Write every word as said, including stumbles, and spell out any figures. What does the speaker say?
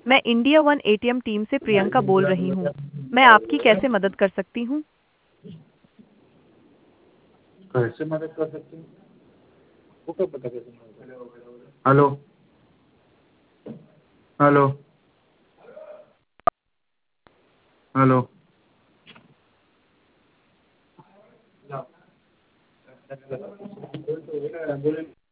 मैं India one ATM team से प्रियंका बोल रही हूँ। मैं आपकी कैसे मदद कर सकती हूँ? कैसे मदद कर सकती हूँ? वो क्या पता कैसे मदद कर- हेलो हेलो हेलो